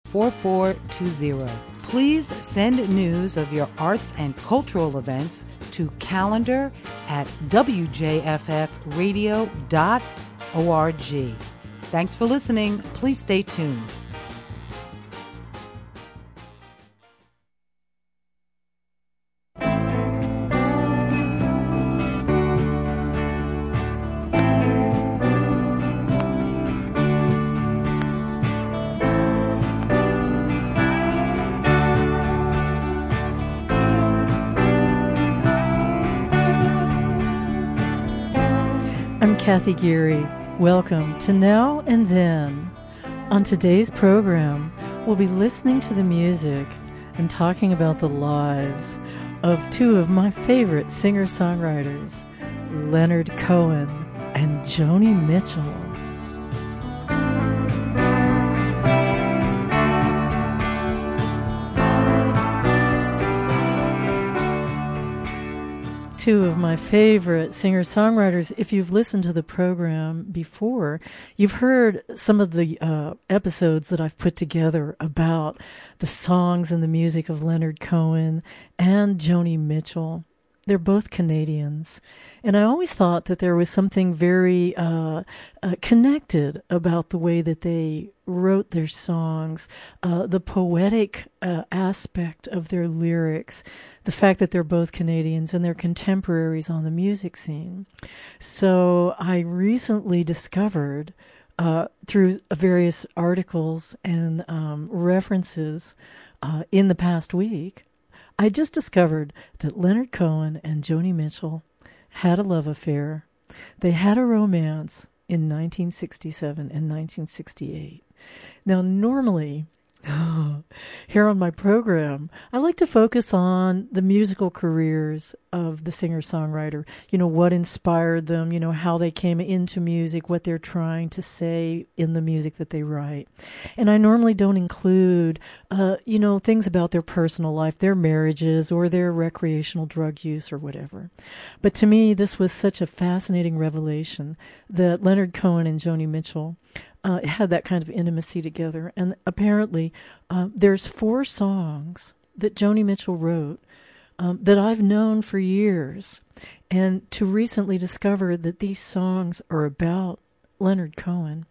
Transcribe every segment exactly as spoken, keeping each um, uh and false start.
four four two zero. Please send news of your arts and cultural events to calendar at w j f f radio dot org. Thanks for listening. Please stay tuned. I'm Kathy Geary. Welcome to Now and Then. On today's program, we'll be listening to the music and talking about the lives of two of my favorite singer-songwriters, Leonard Cohen and Joni Mitchell. Two of my favorite singer-songwriters. If you've listened to the program before, you've heard some of the uh, episodes that I've put together about the songs and the music of Leonard Cohen and Joni Mitchell. They're both Canadians. And I always thought that there was something very uh, uh, connected about the way that they wrote their songs, uh, the poetic uh, aspect of their lyrics, the fact that they're both Canadians and they're contemporaries on the music scene. So I recently discovered, uh, through various articles and um, references uh, in the past week, I just discovered that Leonard Cohen and Joni Mitchell had a love affair. They had a romance in nineteen sixty-seven and nineteen sixty-eight. Now, normally, here on my program, I like to focus on the musical careers of the singer-songwriter, you know, what inspired them, you know, how they came into music, what they're trying to say in the music that they write. And I normally don't include, uh, you know, things about their personal life, their marriages, or their recreational drug use or whatever. But to me, this was such a fascinating revelation that Leonard Cohen and Joni Mitchell Uh, had that kind of intimacy together. And apparently uh, there's four songs that Joni Mitchell wrote um, that I've known for years. And to recently discover that these songs are about Leonard Cohen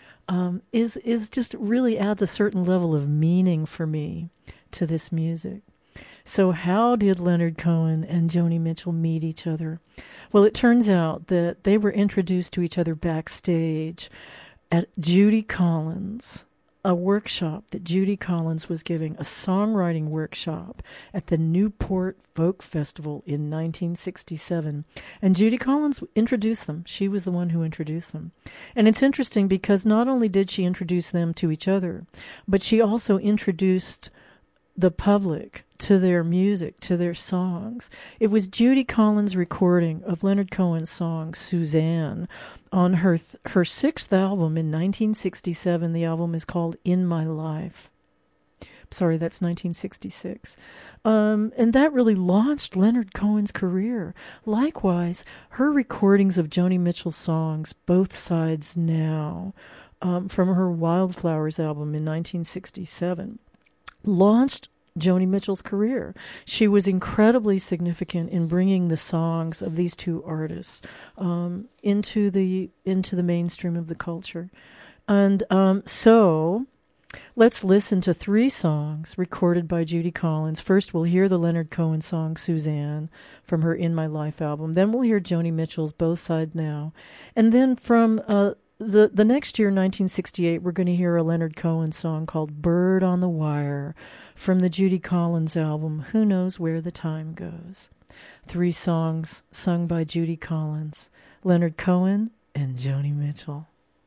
um, is, is just really adds a certain level of meaning for me to this music. So how did Leonard Cohen and Joni Mitchell meet each other? Well, it turns out that they were introduced to each other backstage at Judy Collins, a workshop that Judy Collins was giving, a songwriting workshop at the Newport Folk Festival in nineteen sixty-seven. And Judy Collins introduced them. She was the one who introduced them. And it's interesting because not only did she introduce them to each other, but she also introduced the public to their music, to their songs. It was Judy Collins' recording of Leonard Cohen's song Suzanne on her th- her sixth album in nineteen sixty-seven. The album is called In My Life. Sorry, that's nineteen sixty-six. Um, and that really launched Leonard Cohen's career. Likewise, her recordings of Joni Mitchell's songs, Both Sides Now, um, from her Wildflowers album in nineteen sixty-seven, launched Joni Mitchell's career. She was incredibly significant in bringing the songs of these two artists um, into the into the mainstream of the culture. And um, so let's listen to three songs recorded by Judy Collins. First, we'll hear the Leonard Cohen song Suzanne from her In My Life album. Then we'll hear Joni Mitchell's Both Sides Now. And then from uh, the, the next year, nineteen sixty-eight, we're going to hear a Leonard Cohen song called Bird on the Wire from the Judy Collins album, Who Knows Where the Time Goes. Three songs sung by Judy Collins, Leonard Cohen, and Joni Mitchell.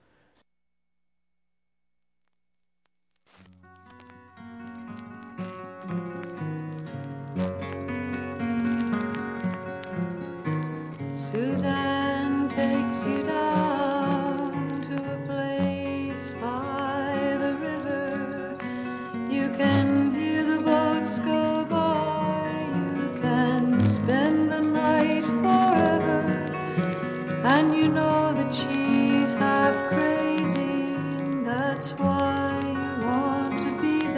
Suzanne takes you down to a place by the river. You can hear the boats go by. You can spend the night forever. And you know that she's half crazy. And that's why you want to be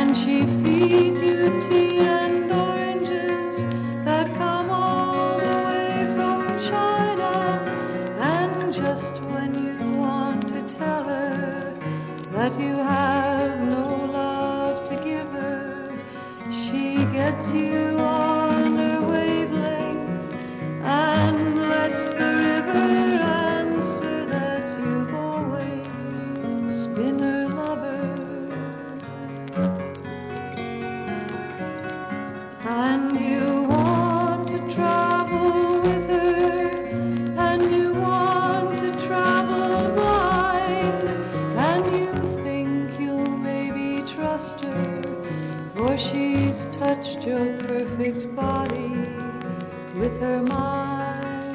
and she feeds you tea and oranges that come all the way from China. And just when you want to tell her that you have no love to give her, she gets you on her wavelength and lets the river answer that you've always been her lover. And you want to travel with her, and you want to travel blind, and you think you'll maybe trust her, for she's touched your perfect body with her mind.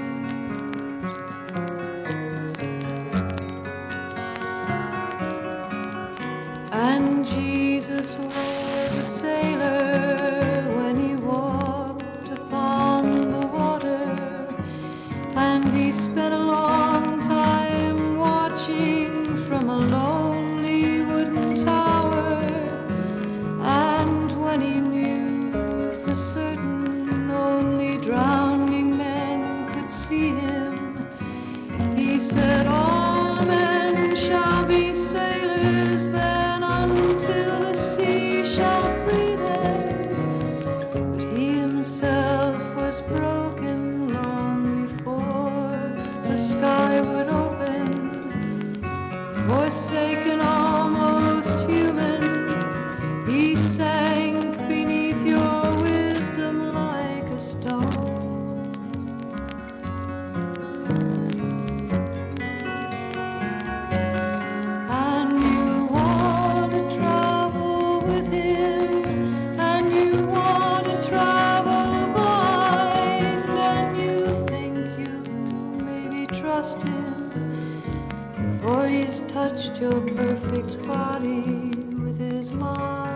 And Jesus was a sailor when he walked upon the water, and he spent a long time watching from a lonely wooden tower. And when he knew for certain only drowning men could see him, he said, all men shall be sailors then until the sea shall free them. But he himself was broken long before the sky would open. Forsaken, almost human, he sank beneath your wisdom like a stone. And you want to travel with him, and you want to travel blind, and you think you maybe trust him, for he's touched your perfect body with his mind.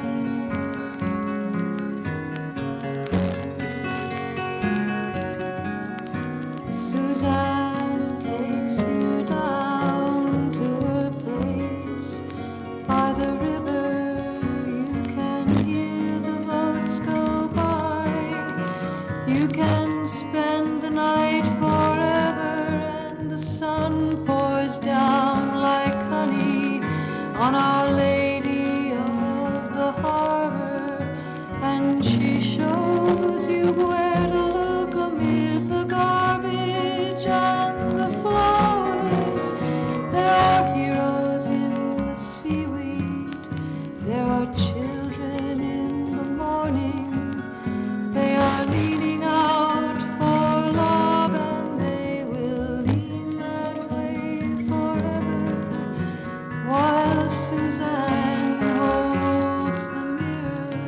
Suzanne takes you down to her place by the river. You can hear the boats go by. You can spend the night forever, and the sun pours down like honey on Our Lady of the Harbor, and she shows you where to look amid the garbage and the flowers. There are heroes in the seaweed, there are children in the morning. They are leaning out for love, and they will lean that way forever, while Suzanne holds the mirror.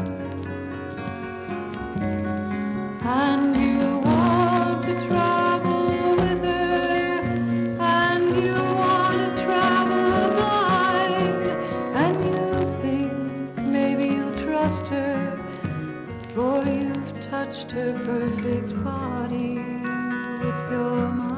And you want to travel with her, and you want to travel blind, and you think maybe you'll trust her, for you've touched her perfect body with your mind.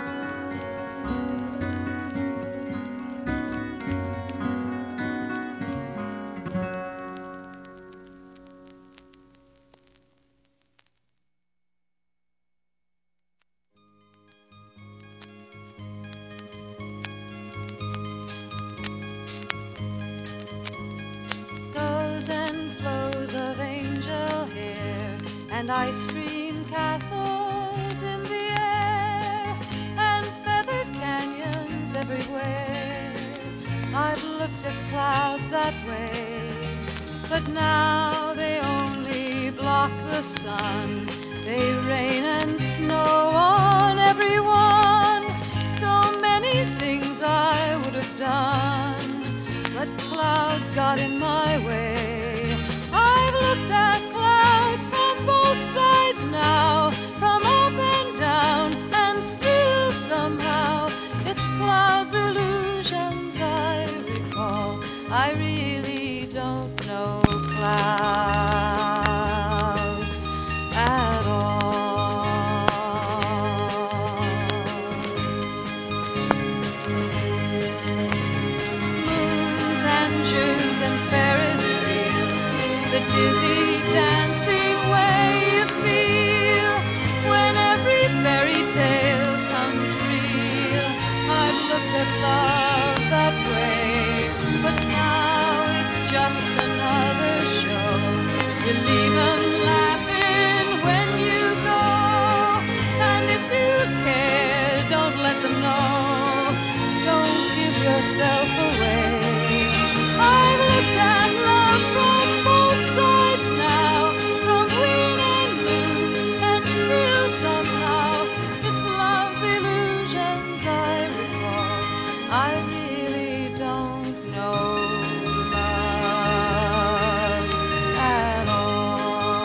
Flows and flows of angel hair, and ice cream castles in the air, and feathered canyons everywhere. I've looked at clouds that way, but now they only block the sun. They rain and snow on everyone. So many things I would have done, but clouds got in my way. I've looked at clouds from both sides now, from up and down, and still somehow it's clouds' illusions I recall. I really don't know clouds at all. Moons and Junes and Ferris the dizzy dancing way you feel when every fairy tale comes real. I've looked at love that way, but now it's just another show. You leave 'em laughing when you go, and if you care, don't let them know. Don't give yourself away. I've looked at love from both sides now, from win and lose, and still somehow it's love's illusions I recall. I really don't know love at all.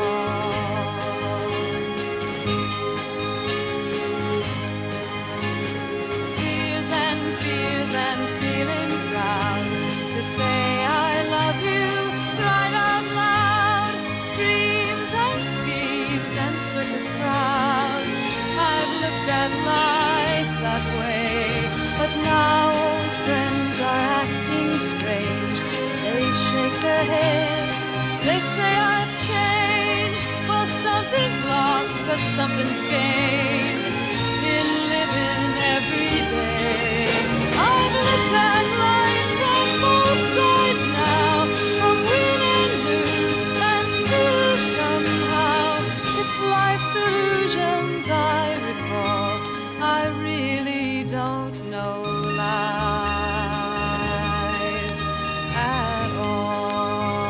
Tears and fears and feeling proud to say I love you right out loud. Dreams and schemes and circus crowds. I've looked at life that way, but now old friends are acting strange. They shake their heads, they say I've changed. Well, something's lost, but something's gained in living every day. I've looked at life from both sides now, from win and lose, and still somehow it's life's illusions I recall. I really don't know life at all.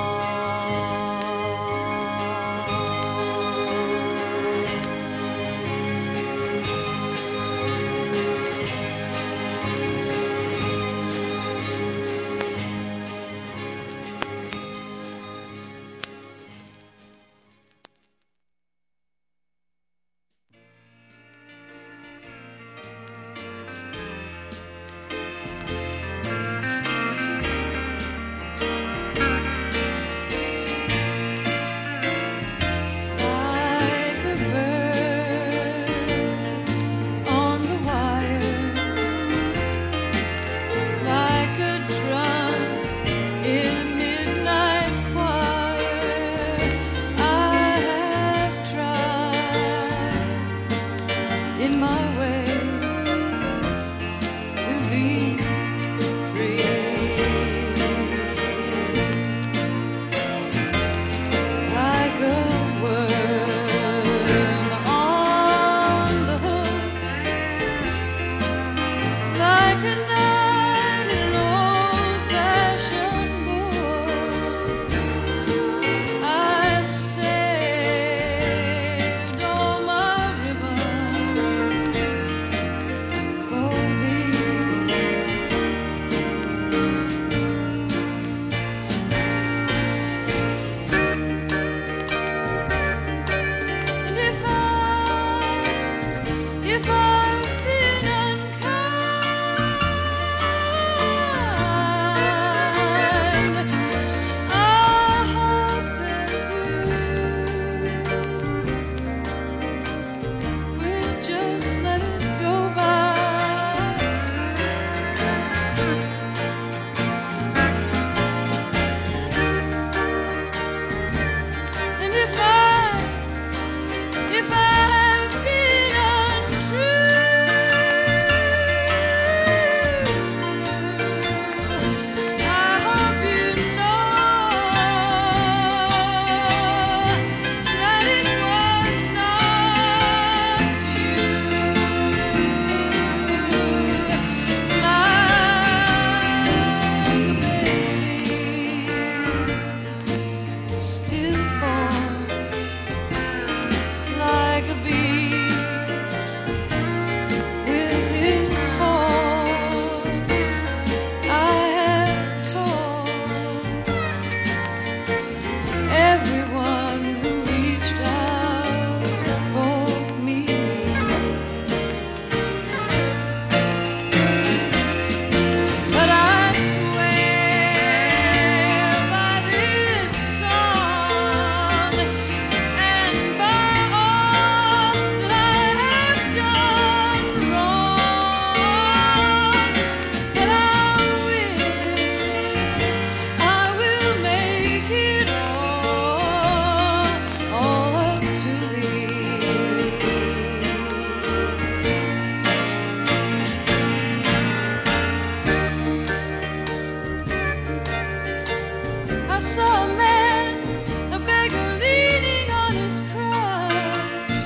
saw a man, a beggar leaning on his crutch.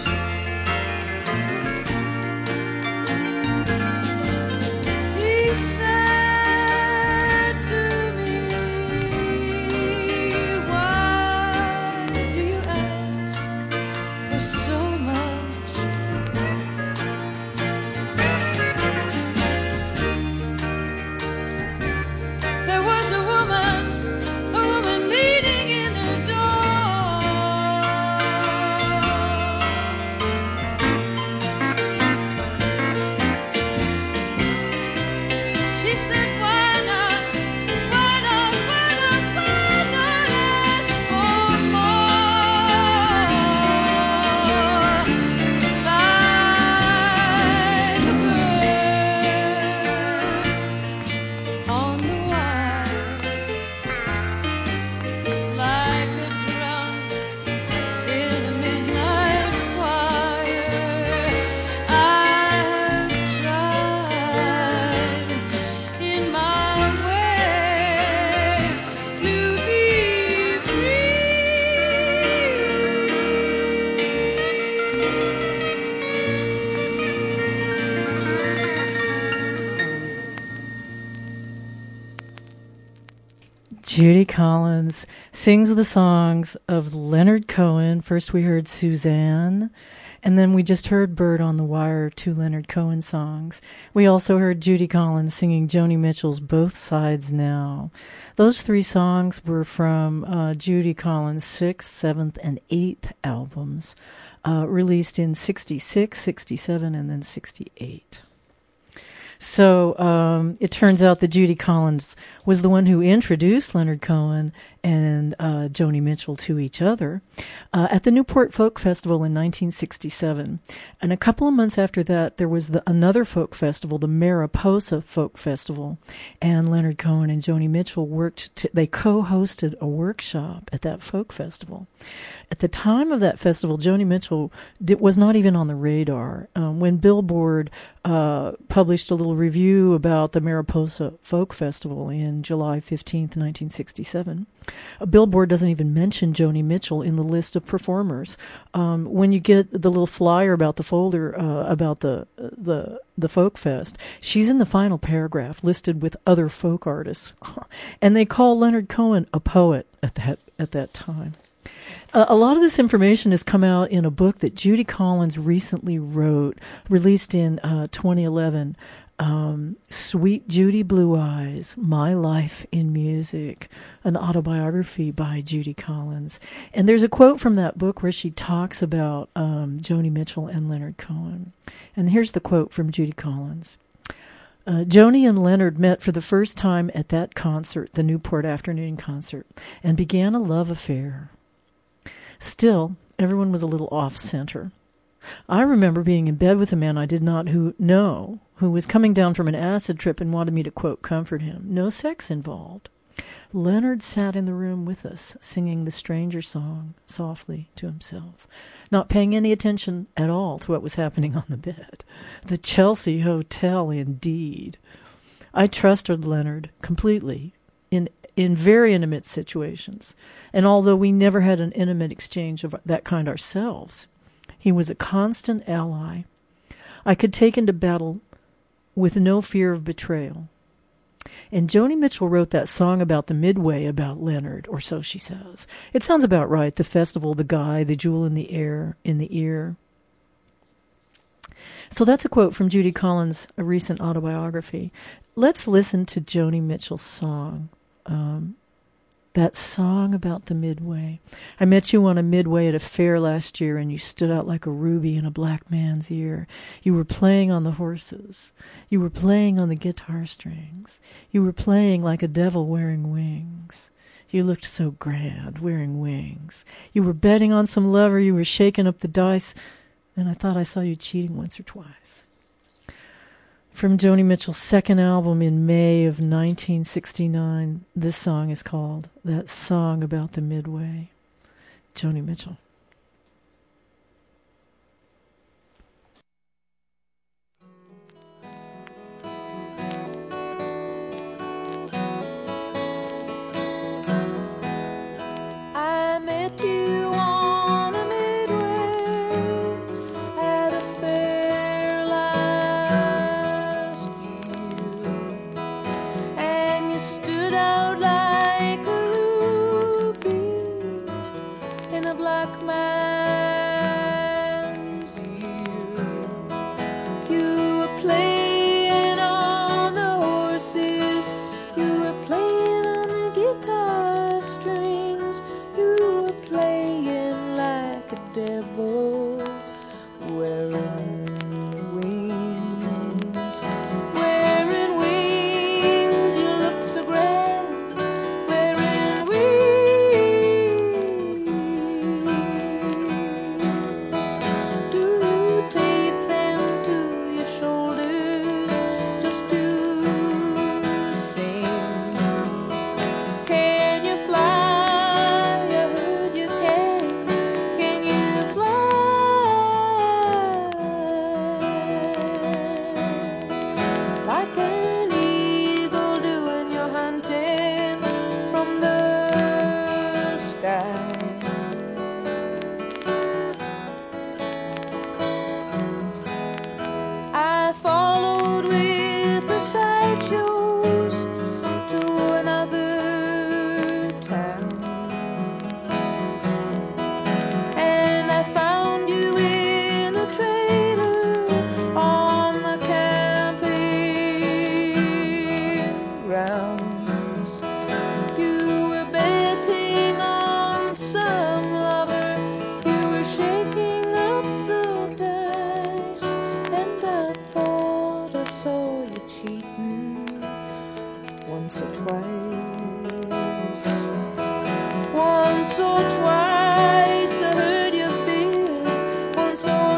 He said to me, why do you ask for so much? There was a woman, a woman leaning in her door. She said, why not, why not, why not, why not ask for more? Like a bird on the wire, like a drunk in a midnight choir. I have tried in my way to be Judy Collins sings the songs of Leonard Cohen. First we heard Suzanne, and then we just heard Bird on the Wire, two Leonard Cohen songs. We also heard Judy Collins singing Joni Mitchell's Both Sides Now. Those three songs were from uh, Judy Collins' sixth, seventh, and eighth albums, uh, released in sixty-six, sixty-seven, and then sixty-eight. So um, it turns out that Judy Collins was the one who introduced Leonard Cohen and uh, Joni Mitchell to each other uh, at the Newport Folk Festival in nineteen sixty-seven. And a couple of months after that, there was the, another folk festival, the Mariposa Folk Festival. And Leonard Cohen and Joni Mitchell worked, to, they co-hosted a workshop at that folk festival. At the time of that festival, Joni Mitchell did, was not even on the radar. Um, when Billboard uh, published a little review about the Mariposa Folk Festival in July fifteenth, nineteen sixty-seven, a Billboard doesn't even mention Joni Mitchell in the list of performers. Um, when you get the little flyer about the folder uh, about the the the folk fest, she's in the final paragraph listed with other folk artists, and they call Leonard Cohen a poet at that at that time. Uh, a lot of this information has come out in a book that Judy Collins recently wrote, released in uh, twenty eleven. Um, Sweet Judy Blue Eyes, My Life in Music, an autobiography by Judy Collins. And there's a quote from that book where she talks about um, Joni Mitchell and Leonard Cohen. And here's the quote from Judy Collins. Uh, Joni and Leonard met for the first time at that concert, the Newport Afternoon concert, and began a love affair. Still, everyone was a little off-center. I remember being in bed with a man I did not who, know, who was coming down from an acid trip and wanted me to, quote, comfort him. No sex involved. Leonard sat in the room with us, singing the Stranger song softly to himself, not paying any attention at all to what was happening on the bed. The Chelsea Hotel, indeed. I trusted Leonard completely in in very intimate situations, and although we never had an intimate exchange of that kind ourselves, he was a constant ally. I could take into battle with no fear of betrayal. And Joni Mitchell wrote that song about the Midway about Leonard, or so she says. It sounds about right. The festival, the guy, the jewel in the air, in the ear. So that's a quote from Judy Collins' a recent autobiography. Let's listen to Joni Mitchell's song. Um, That song about the Midway. I met you on a Midway at a fair last year, and you stood out like a ruby in a black man's ear. You were playing on the horses. You were playing on the guitar strings. You were playing like a devil wearing wings. You looked so grand, wearing wings. You were betting on some lover. You were shaking up the dice, and I thought I saw you cheating once or twice. From Joni Mitchell's second album in May of nineteen sixty-nine, this song is called That Song About the Midway. Joni Mitchell. once or twice I heard you feel it, once or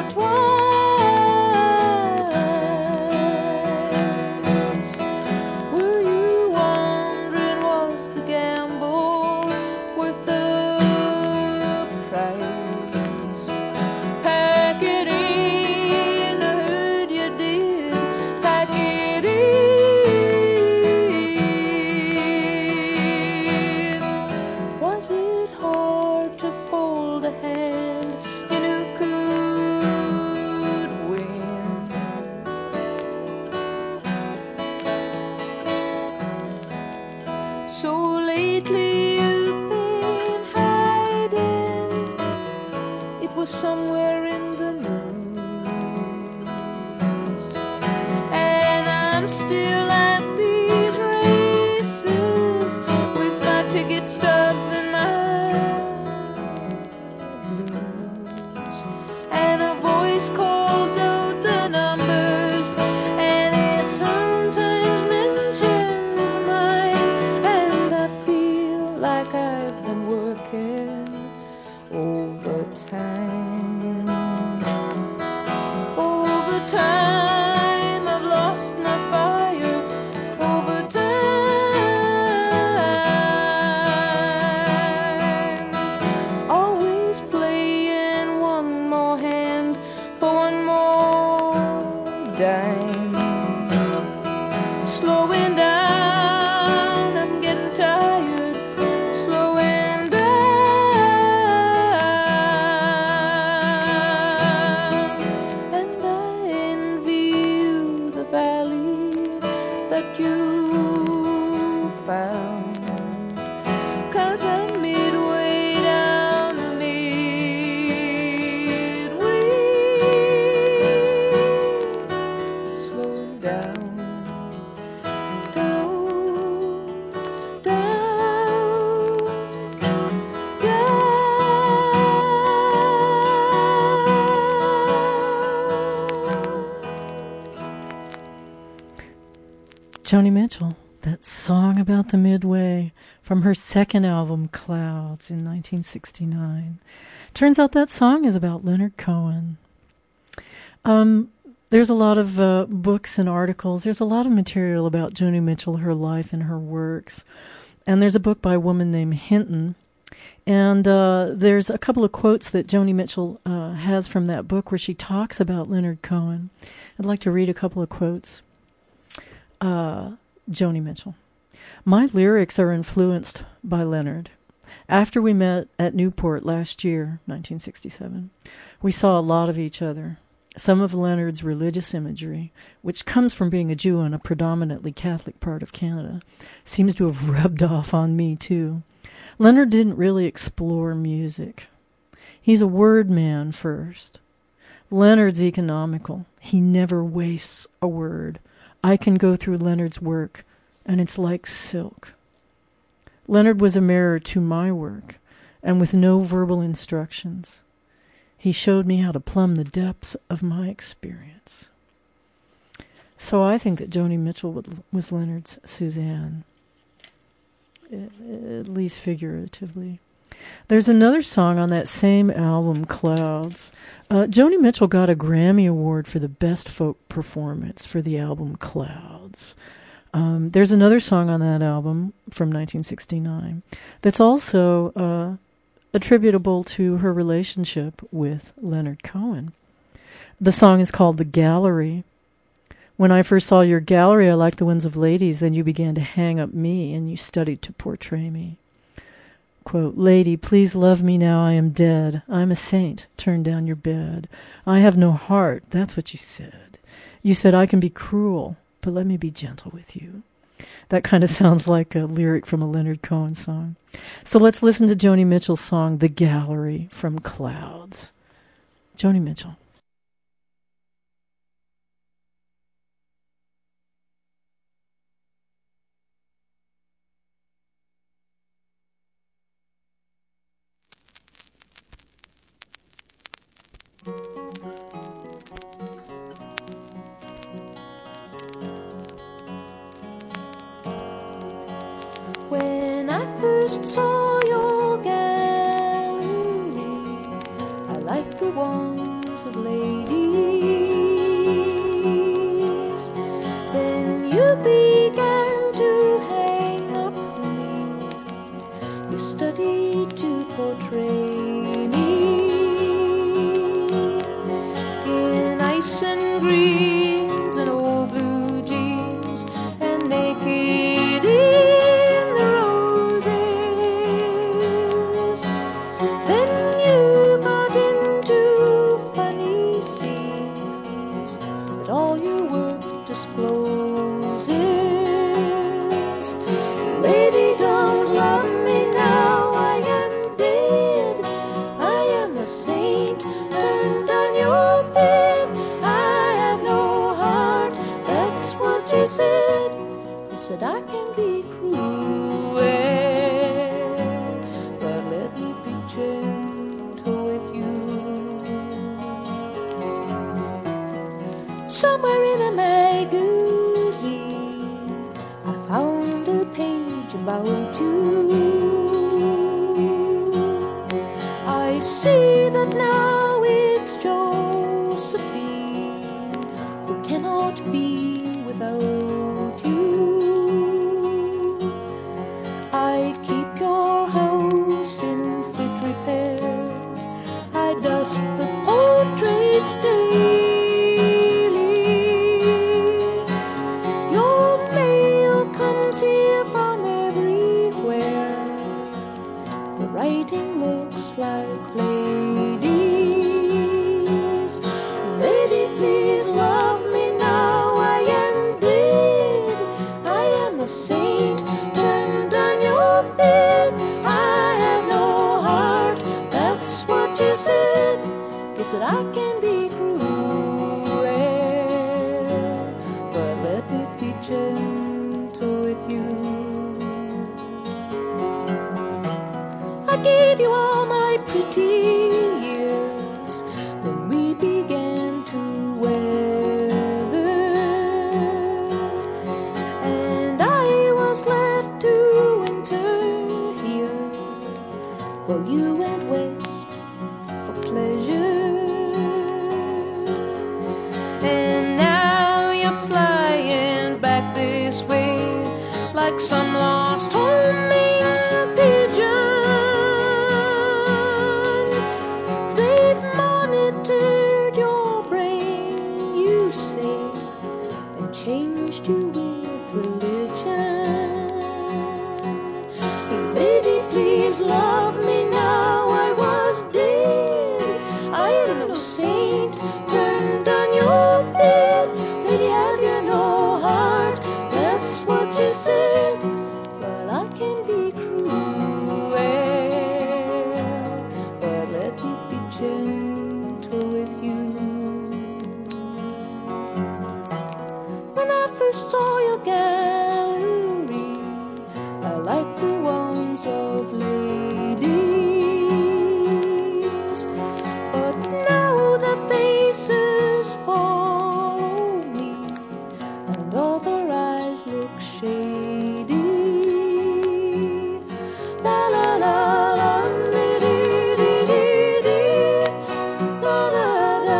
twice. Were you wondering, was the gamble worth the price? Pack it in, I heard you did. Pack it in. Was it hard to fold a hand you knew could win? So lately you've been hiding. It was somewhere in the news. And I'm still at these races with my ticket stubs and my blues. And a voice calls out the numbers, and it sometimes mentions mine. And I feel like I've been working overtime. Overtime, I've lost my fire. Overtime, always playing one more hand for one more dime. Slowing down, I'm getting tired. Slowing down, and I envy you the valley that you found. 'Cause I'm midway down the midway, slowing down, down, down, Joni Mitchell, that song about the Midway from her second album, Clouds, in nineteen sixty-nine. Turns out that song is about Leonard Cohen. Um, there's a lot of uh, books and articles. There's a lot of material about Joni Mitchell, her life and her works. And there's a book by a woman named Hinton. And uh, there's a couple of quotes that Joni Mitchell uh, has from that book where she talks about Leonard Cohen. I'd like to read a couple of quotes. Uh, Joni Mitchell. My lyrics are influenced by Leonard. After we met at Newport last year, nineteen sixty-seven, we saw a lot of each other. Some of Leonard's religious imagery, which comes from being a Jew in a predominantly Catholic part of Canada, seems to have rubbed off on me too. Leonard didn't really explore music. He's a word man first. Leonard's economical. He never wastes a word. I can go through Leonard's work, and it's like silk. Leonard was a mirror to my work, and with no verbal instructions, he showed me how to plumb the depths of my experience. So I think that Joni Mitchell was Leonard's Suzanne, at least figuratively. There's another song on that same album, Clouds. Uh, Joni Mitchell got a Grammy Award for the Best Folk Performance for the album Clouds. Um, there's another song on that album from nineteen sixty-nine that's also uh, attributable to her relationship with Leonard Cohen. The song is called The Gallery. When I first saw your gallery, I liked the ones of ladies. Then you began to hang up me, and you studied to portray me. Quote, lady, please love me now I am dead. I'm a saint. Turn down your bed. I have no heart. That's what you said. You said I can be cruel, but let me be gentle with you. That kind of sounds like a lyric from a Leonard Cohen song. So let's listen to Joni Mitchell's song, The Gallery, from Clouds. Joni Mitchell. When I first saw your gallery, the ones of ladies. Then you began to hang up me. You studied to portray me in ice and greens and old blue jeans and naked in the roses. Then you got into funny scenes that all your work discloses. Lady, don't love me now, I am dead. I am a saint turned on your bed. I have no heart, that's what you said. You said I can be cruel, but let me be gentle with you. Somewhere in a magazine I found a page about you. I see that now it's Josephine who cannot be without you. I keep your house in fit repair. I dust the portraits daily. Your mail comes here from everywhere. The writing looks like ladies. Lady, please love me now, I am dead. I am a saint turned on your bed. I have no heart, that's what you said. You said I can be cruel, but let me be gentle with you. I gave you all my pretty years, then we began to weather, and I was left to winter here, while you went west for pleasure. And now you're flying back this way like some lost homing pigeon. They've monitored your brain, you say, and changed you with religion. Lady, please love me now, I was dead. I am no saint turned on your bed. Lady, have you no heart, that's what you said. Well, I can be cruel, but let me be gentle with you. When I first saw your gallery, I liked the ones of ladies, but now the faces follow me, and all their eyes look shady. La la la la, dee dee dee dee dee, la la la.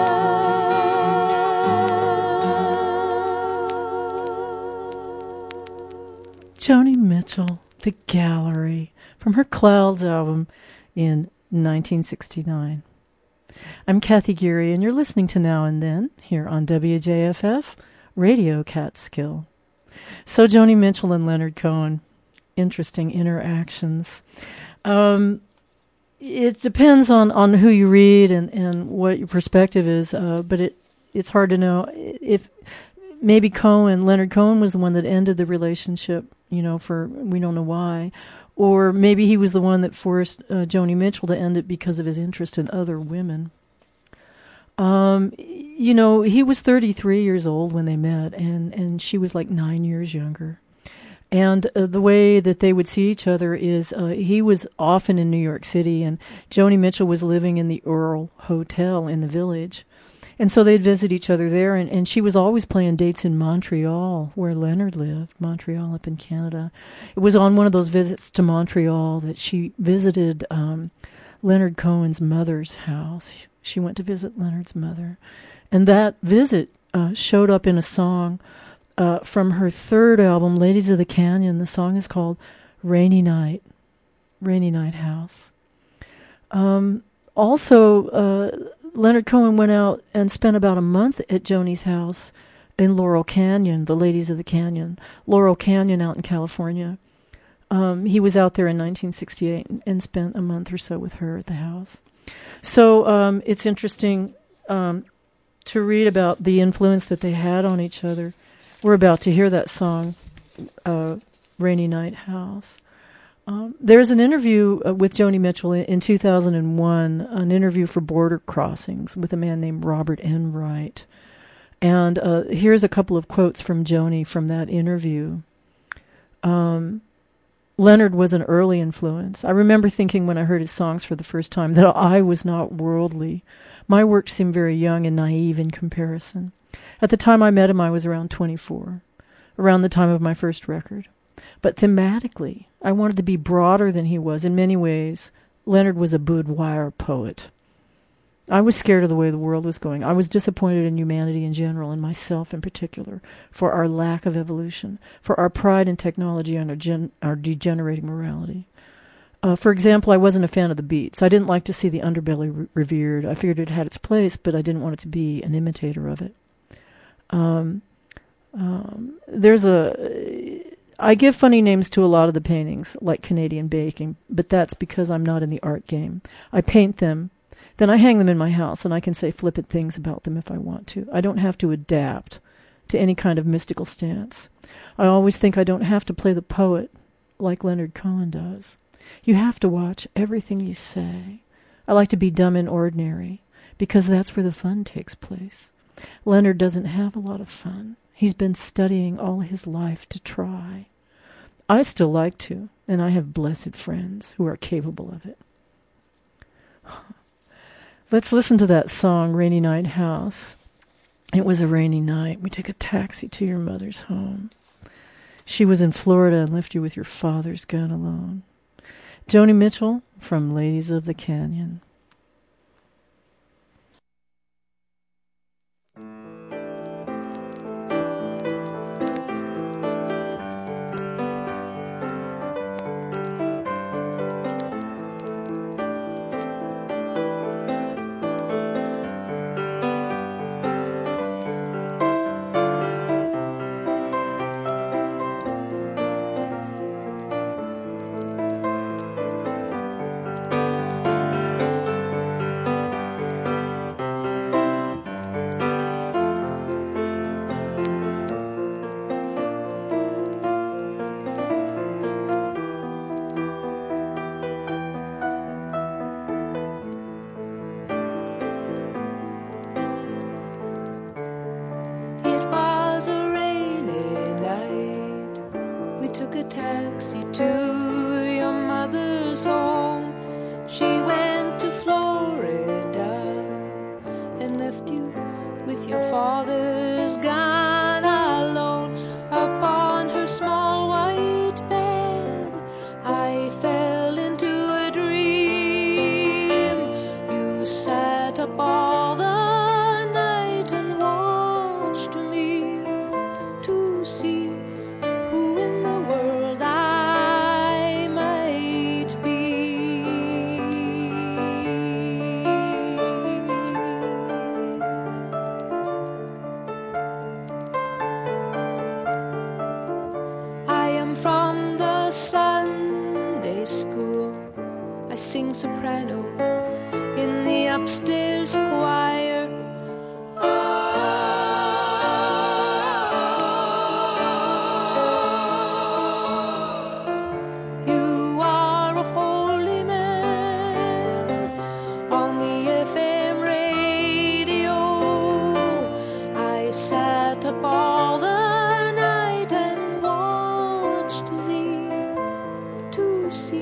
Joni Mitchell, The Gallery, from her Clouds album in nineteen sixty-nine. I'm Kathy Geary, and you're listening to Now and Then here on W J F F Radio Catskill. So Joni Mitchell and Leonard Cohen, interesting interactions. Um, it depends on, on who you read and, and what your perspective is, uh, but it it's hard to know if maybe Cohen, Leonard Cohen was the one that ended the relationship, you know, for we don't know why. Or maybe he was the one that forced uh, Joni Mitchell to end it because of his interest in other women. Um, you know, he was thirty-three years old when they met, and, and she was like nine years younger. And uh, the way that they would see each other is uh, he was often in New York City, and Joni Mitchell was living in the Earl Hotel in the Village. And so they'd visit each other there, and, and she was always playing dates in Montreal, where Leonard lived, Montreal up in Canada. It was on one of those visits to Montreal that she visited um, Leonard Cohen's mother's house. She went to visit Leonard's mother. And that visit uh, showed up in a song uh, from her third album, Ladies of the Canyon. The song is called Rainy Night, Rainy Night House. Um, also, uh, Leonard Cohen went out and spent about a month at Joni's house in Laurel Canyon, the Ladies of the Canyon, Laurel Canyon out in California. Um, he was out there in nineteen sixty-eight and, and spent a month or so with her at the house. So um, it's interesting um, to read about the influence that they had on each other. We're about to hear that song, uh, Rainy Night House. Um, there's an interview uh, with Joni Mitchell in, in two thousand one, an interview for Border Crossings with a man named Robert Enright. And uh, here's a couple of quotes from Joni from that interview. Um, Leonard was an early influence. I remember thinking when I heard his songs for the first time that I was not worldly. My work seemed very young and naive in comparison. At the time I met him, I was around twenty-four, around the time of my first record. But thematically, I wanted to be broader than he was. In many ways, Leonard was a boudoir poet. I was scared of the way the world was going. I was disappointed in humanity in general, and myself in particular, for our lack of evolution, for our pride in technology and our, gen- our degenerating morality. Uh, for example, I wasn't a fan of the Beats. I didn't like to see the underbelly re- revered. I figured it had its place, but I didn't want it to be an imitator of it. Um, um, there's a... I give funny names to a lot of the paintings, like Canadian Baking, but that's because I'm not in the art game. I paint them, then I hang them in my house, and I can say flippant things about them if I want to. I don't have to adapt to any kind of mystical stance. I always think I don't have to play the poet like Leonard Cohen does. You have to watch everything you say. I like to be dumb and ordinary, because that's where the fun takes place. Leonard doesn't have a lot of fun. He's been studying all his life to try. I still like to, and I have blessed friends who are capable of it. Let's listen to that song, Rainy Night House. It was a rainy night. We took a taxi to your mother's home. She was in Florida and left you with your father's gun alone. Joni Mitchell from Ladies of the Canyon.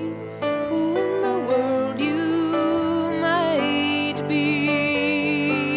See who in the world you might be.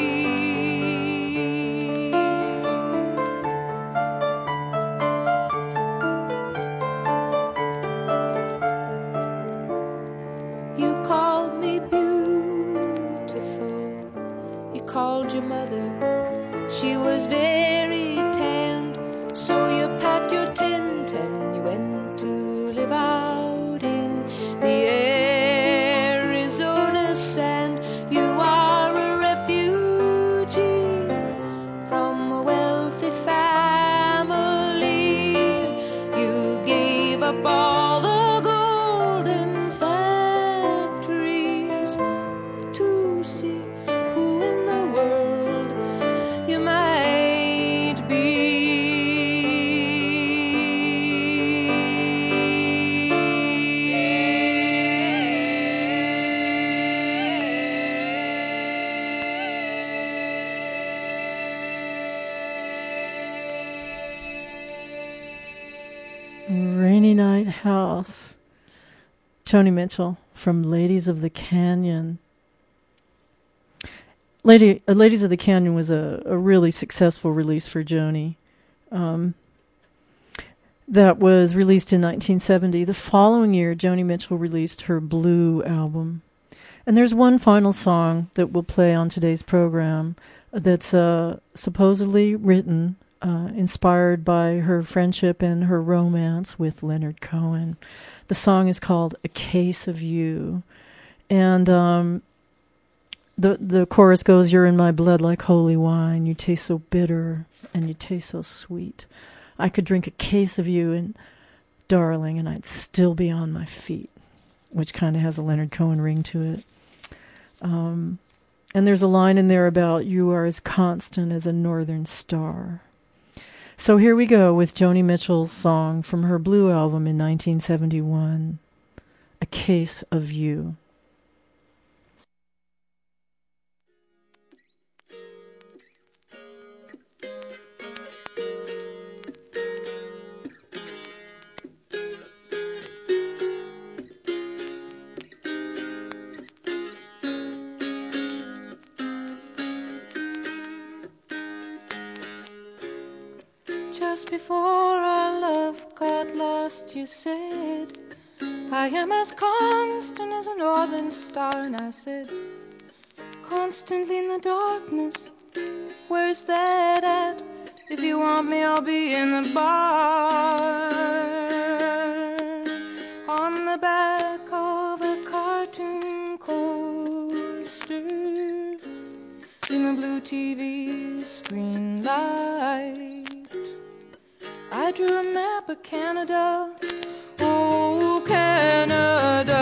House. Joni Mitchell from Ladies of the Canyon. Lady, uh, Ladies of the Canyon was a, a really successful release for Joni. Um, that was released in nineteen seventy. The following year, Joni Mitchell released her Blue album. And there's one final song that we'll play on today's program that's uh, supposedly written, uh, inspired by her friendship and her romance with Leonard Cohen. The song is called A Case of You. And um, the the chorus goes, "You're in my blood like holy wine. You taste so bitter and you taste so sweet. I could drink a case of you, and darling, and I'd still be on my feet," which kind of has a Leonard Cohen ring to it. Um, and there's a line in there about "you are as constant as a northern star." So here we go with Joni Mitchell's song from her Blue album in nineteen seventy-one, A Case of You. Just before our love got lost, you said, "I am as constant as a northern star." And I said, "Constantly in the darkness, where's that at? If you want me, I'll be in the bar." On the back of a cartoon coaster, in the blue T V screen light, I drew a map of Canada, oh Canada,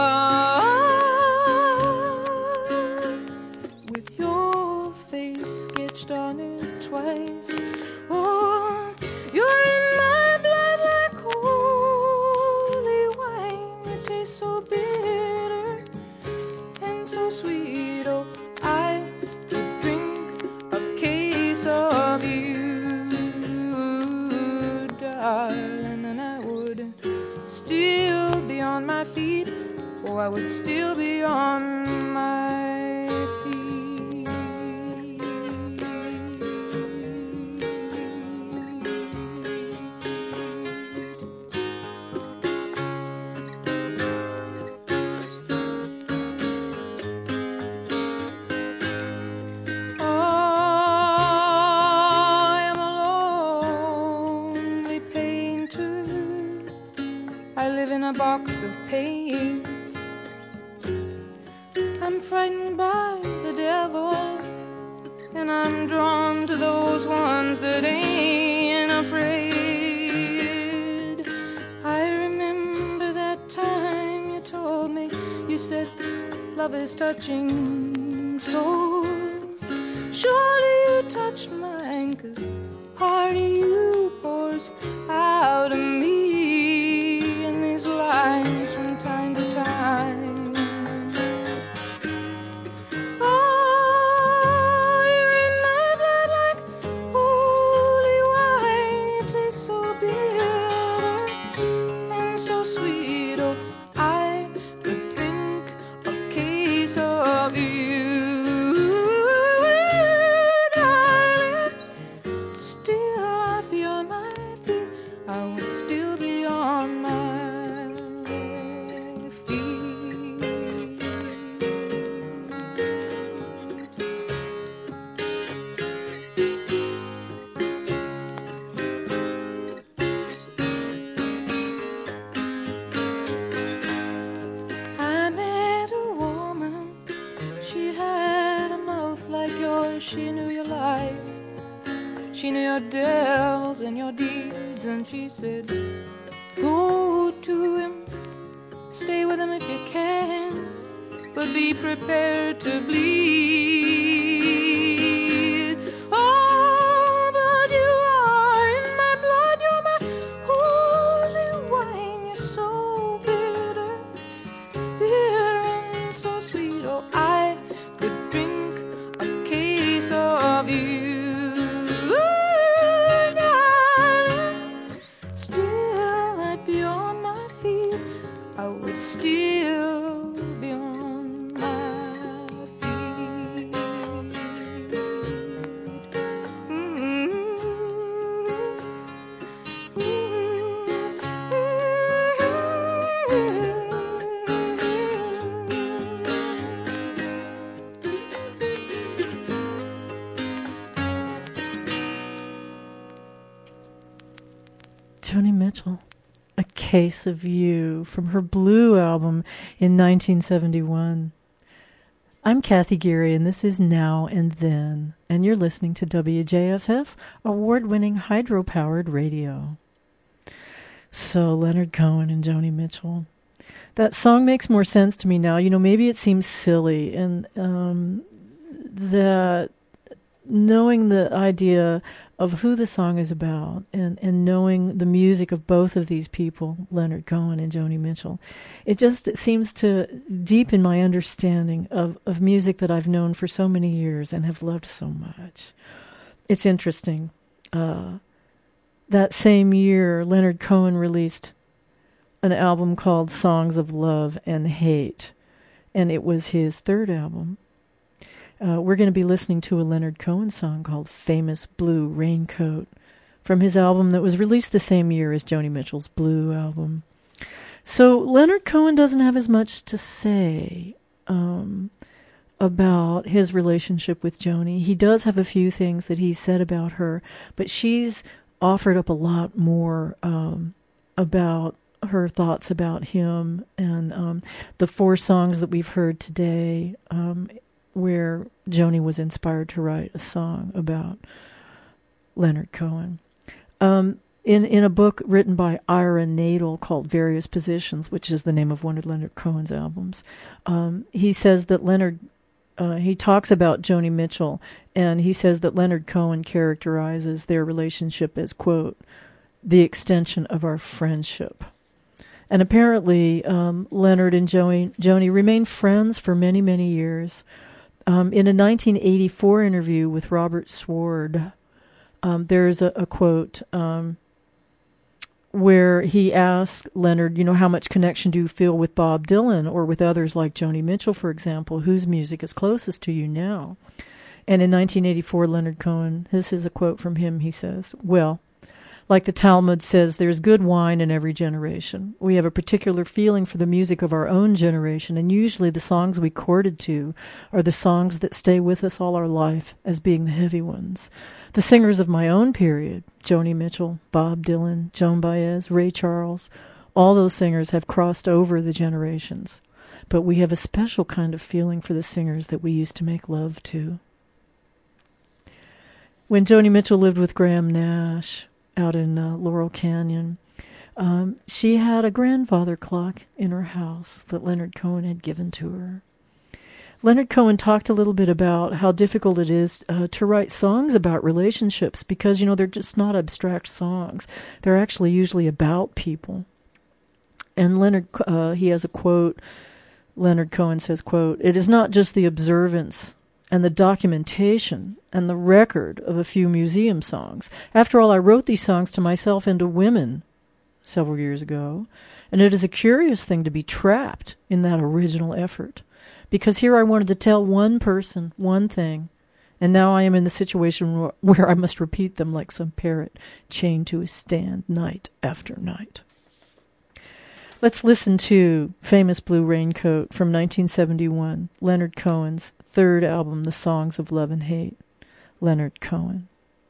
with your face sketched on it twice. Oh, you're in my blood like holy wine. You taste so bitter and so sweet. Oh, I could drink a case of you, darling, and I would still be on my feet. Oh, I would still be on my feet. I am a lonely painter. I live in a box of paints. I'm frightened by the devil, and I'm drawn to those ones that ain't afraid. I remember that time you told me, you said, love is touching souls. Surely you touch mine, 'cause part of you pours out of me in these lines from time to time. Oh, you're in my blood like holy wine. You taste so bitter and so sweet. Oh, I could drink a case of you, darling. Still I'd be on my feet. I would still be on my I met a woman, she had a mouth like yours. She knew your life, she knew your devils and your deeds. And she said, go to him, stay with him if you can, but be prepared to bleed. Oh, but you are in my blood, you're my holy wine. You're so bitter, bitter and so sweet. Oh, I could drink a case of you, darling. Still I'd be on my would still be on my feet. Mm-hmm. Joni Mitchell, A Case of You, from her Blue album in nineteen seventy-one. I'm Kathy Geary, and this is Now and Then, and you're listening to W J F F, award-winning hydro-powered radio. So, Leonard Cohen and Joni Mitchell. That song makes more sense to me now. You know, maybe it seems silly, and um, that knowing the idea of who the song is about and, and knowing the music of both of these people, Leonard Cohen and Joni Mitchell, it just it seems to deepen my understanding of, of music that I've known for so many years and have loved so much. It's interesting. Uh, that same year, Leonard Cohen released an album called Songs of Love and Hate, and it was his third album. Uh, we're going to be listening to a Leonard Cohen song called Famous Blue Raincoat from his album that was released the same year as Joni Mitchell's Blue album. So Leonard Cohen doesn't have as much to say um, about his relationship with Joni. He does have a few things that he said about her, but she's offered up a lot more um, about her thoughts about him, and um, the four songs that we've heard today um where Joni was inspired to write a song about Leonard Cohen. Um, in, in a book written by Ira Nadel called Various Positions, which is the name of one of Leonard Cohen's albums, um, he says that Leonard, uh, he talks about Joni Mitchell, and he says that Leonard Cohen characterizes their relationship as, quote, the extension of our friendship. And apparently um, Leonard and Joni, Joni remained friends for many, many years. Um, in a nineteen eighty-four interview with Robert Sword, um, there's a, a quote um, where he asked Leonard, you know, how much connection do you feel with Bob Dylan or with others like Joni Mitchell, for example, whose music is closest to you now? And in nineteen eighty-four, Leonard Cohen, this is a quote from him, he says, well, like the Talmud says, there's good wine in every generation. We have a particular feeling for the music of our own generation, and usually the songs we courted to are the songs that stay with us all our life as being the heavy ones. The singers of my own period, Joni Mitchell, Bob Dylan, Joan Baez, Ray Charles, all those singers have crossed over the generations. But we have a special kind of feeling for the singers that we used to make love to. When Joni Mitchell lived with Graham Nash out in uh, Laurel Canyon, um, she had a grandfather clock in her house that Leonard Cohen had given to her. Leonard Cohen talked a little bit about how difficult it is uh, to write songs about relationships because, you know, they're just not abstract songs. They're actually usually about people. And Leonard, uh, he has a quote, Leonard Cohen says, quote, "It is not just the observance and the documentation and the record of a few museum songs. After all, I wrote these songs to myself and to women several years ago, and it is a curious thing to be trapped in that original effort. Because here I wanted to tell one person, one thing, and now I am in the situation where I must repeat them like some parrot chained to a stand night after night." Let's listen to Famous Blue Raincoat from nineteen seventy-one, Leonard Cohen's third album, The Songs of Love and Hate. Leonard Cohen.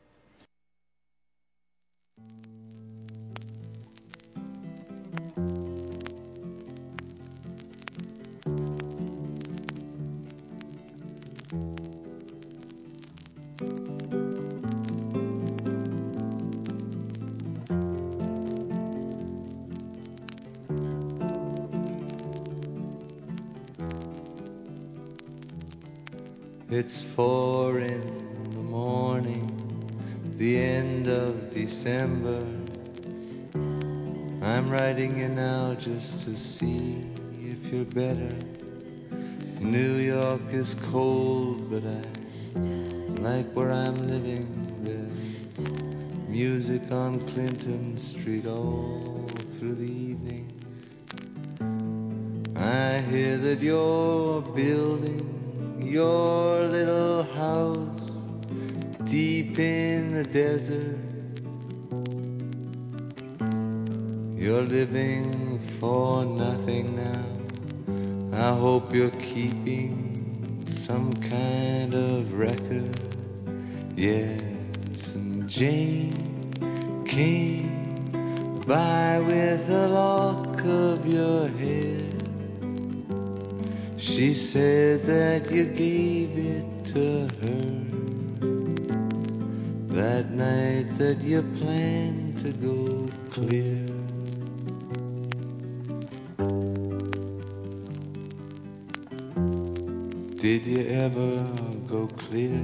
It's four in the morning, the end of December. I'm writing you now just to see if you're better. New York is cold, but I like where I'm living. There's music on Clinton Street all through the evening. I hear that you're building your little house deep in the desert. You're living for nothing now. I hope you're keeping some kind of record. Yes, and Jane came by with a lock of your hair. She said that you gave it to her that night that you planned to go clear. Did you ever go clear?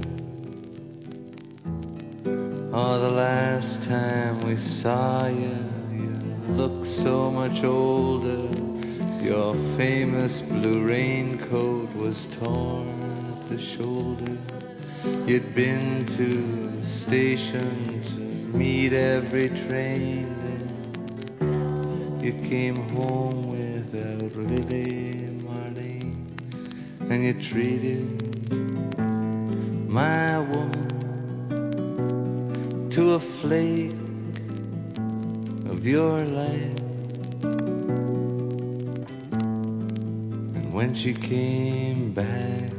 Oh, the last time we saw you, you looked so much older. Your famous blue raincoat was torn at the shoulder. You'd been to the station to meet every train. Then you came home without Lily Marlene, and you treated my woman to a flake of your life. And when she came back,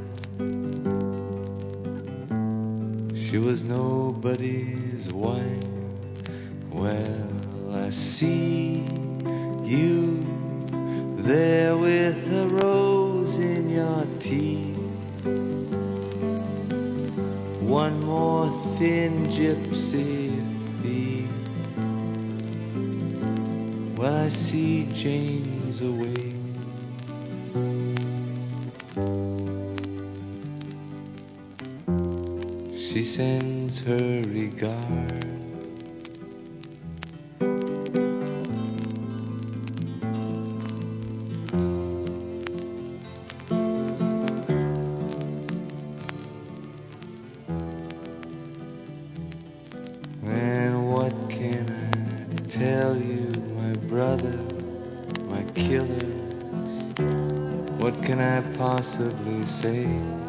she was nobody's wife. Well, I see you there with a rose in your teeth, one more thin gypsy thief. Well, I see Jane's away. She sends her regard. And what can I tell you, my brother, my killer? What can I possibly say?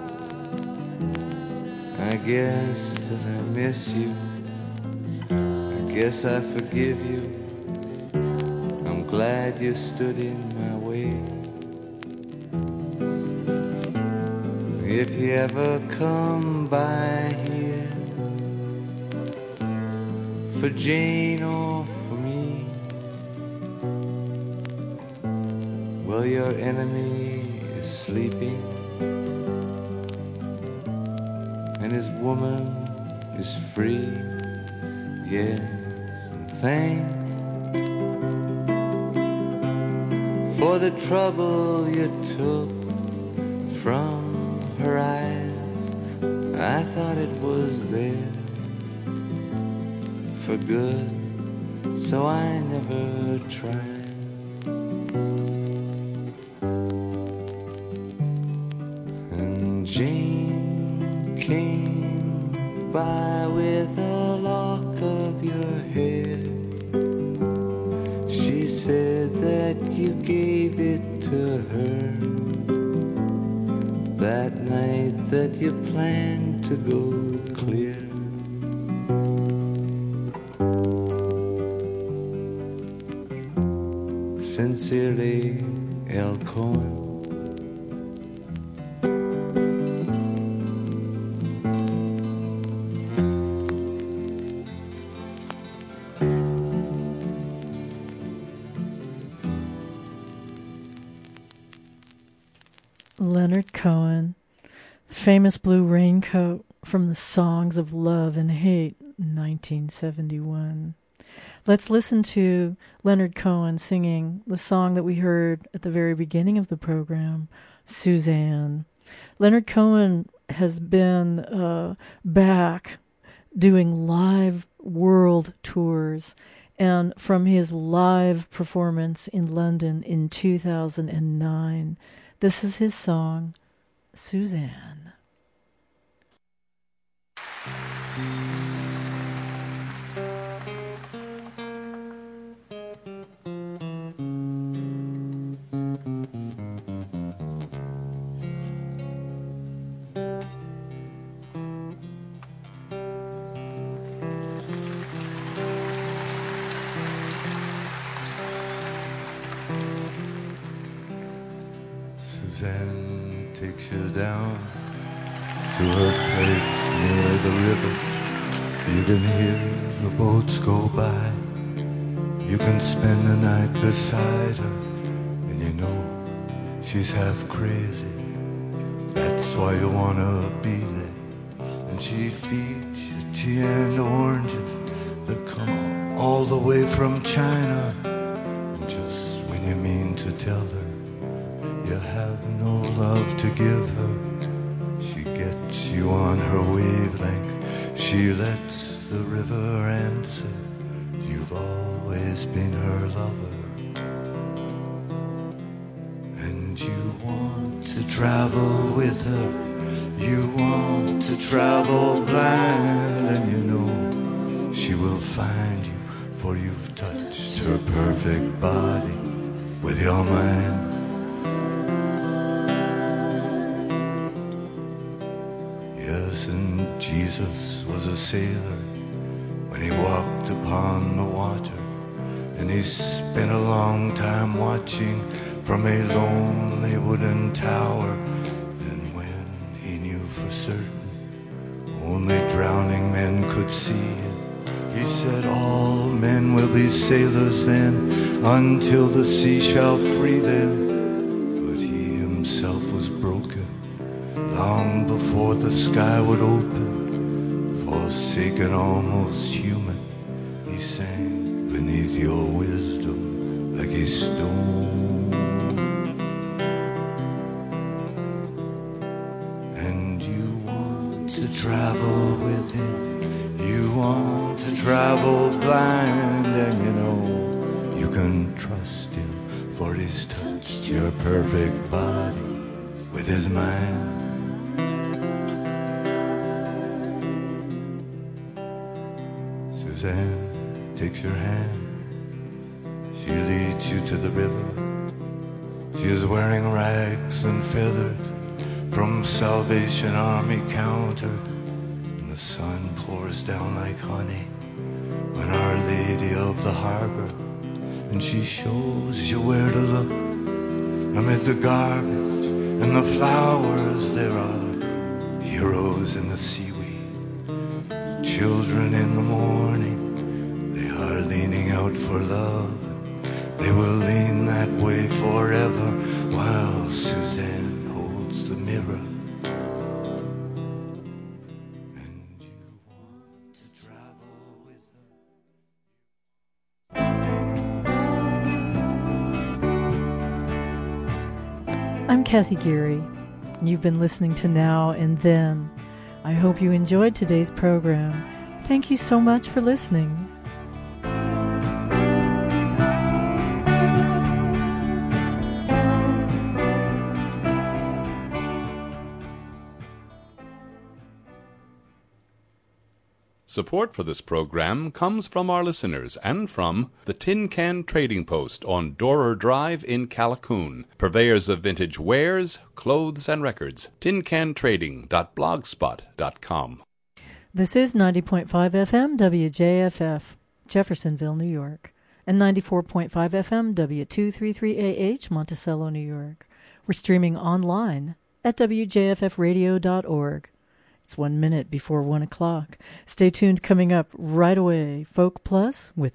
I guess that I miss you. I guess I forgive you. I'm glad you stood in my way. If you ever come by here for Jane or for me, well, your enemy is sleeping and his woman is free. Yes, and thanks for the trouble you took from her eyes. I thought it was there for good, so I never tried. And Jane came by with a lock of your hair. She said that you gave it to her that night that you planned to go clear. Sincerely, L. Cohen. Leonard Cohen, famous Blue Raincoat from the Songs of Love and Hate, nineteen seventy-one. Let's listen to Leonard Cohen singing the song that we heard at the very beginning of the program, Suzanne. Leonard Cohen has been uh, back doing live world tours, and from his live performance in London in two thousand nine, this is his song, Suzanne. Suzanne takes you down to her place near the river. You can hear the boats go by. You can spend the night beside her, and you know she's half crazy. That's why you wanna be there. And she feeds you tea and oranges that come all the way from China. And just when you mean to tell her you have no love to give her, she gets you on her wavelength. She lets the river answer. You've always been her lover. And you want to travel with her. You want to travel blind. And you know she will find you, for you've touched her perfect body with your mind. Yes, and Jesus was a sailor when he walked upon the water, and he spent a long time watching from a lonely wooden tower. And when he knew for certain only drowning men could see him, he said, all men will be sailors then, until the sea shall free them. But he himself was broken long before the sky would open. Forsaken, almost human, he sang beneath your wisdom like a stone. And you want to travel with him. You want to travel blind. And you know you can trust him, for he's touched your perfect body with his mind. Suzanne takes your hand. She leads you to the river. She is wearing rags and feathers from Salvation Army counter. And the sun pours down like honey when Our Lady of the Harbor. And she shows you where to look amid the garbage and the flowers. There are heroes in the seaweed, children in the morning. They are leaning out for love. They will lean that way forever while Suzanne holds the mirror. And you want to travel with her. I'm Kathy Geary. You've been listening to Now and Then. I hope you enjoyed today's program. Thank you so much for listening. Support for this program comes from our listeners and from the Tin Can Trading Post on Dorer Drive in Callicoon, purveyors of vintage wares, clothes, and records. tin can trading dot blogspot dot com. This is ninety point five F M W J F F, Jeffersonville, New York, and ninety-four point five F M W two thirty-three A H, Monticello, New York. We're streaming online at W J F F radio dot org. It's one minute before one o'clock. Stay tuned. Coming up right away, Folk Plus with